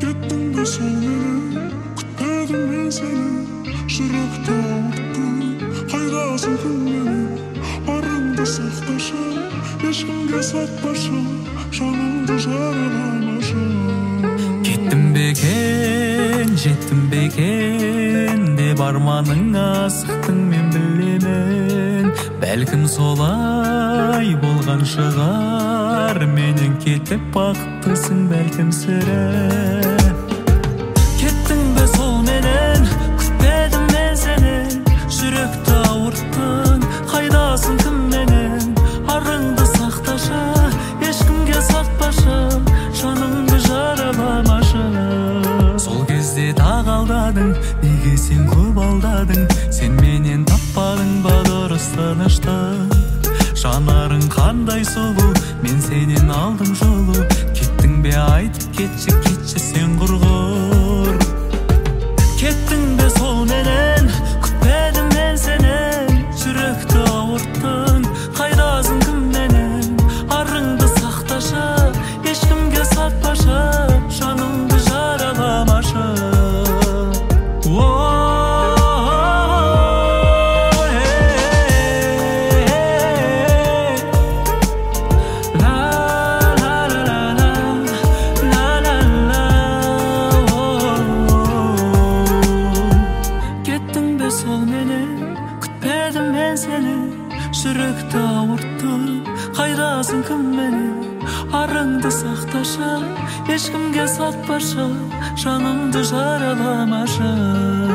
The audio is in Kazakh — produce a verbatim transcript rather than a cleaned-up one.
Kеттің бе сол менен, күтпедім мен сені. Жүректі ауырттың, қайдасың күн менен. Барыңды сақташы, ешкімге сатпашы, жанымды жараламашы. Кеттім бекен, жеттім бекен деп арманыңа асықтың мен білемін. Бәлкім солай болған шығар, менен кетіп бақыттысың бәлкім сірә. Кеттің бе сол менен, күтпедім мен сені. Жүректі ауырттың, қайдасың кім менен. Арыңды сақташы, ешкімге сатпашы, жанымды жараламашы. Сол кезде тағы алдадың, неге сен көп алдадың. Сен менен таппадың ба дұрыс тыныштық. Жанарың қандай сұлу, мен сенен алдым жолу. Кеттің бе айтып кетші, кетші сен құрғыр. Кеттің бе сол менен, күтпедім мен сенен. Жүректі ауырттың, қайдасың кім менен. Арыңды сақташы, ешкімге сатпашы, жанымды жараламашы. Жүректі ауырттың, қайдасың кім менен. Арыңды сақташы, ешкімге сатпашы, жанымды жараламашы.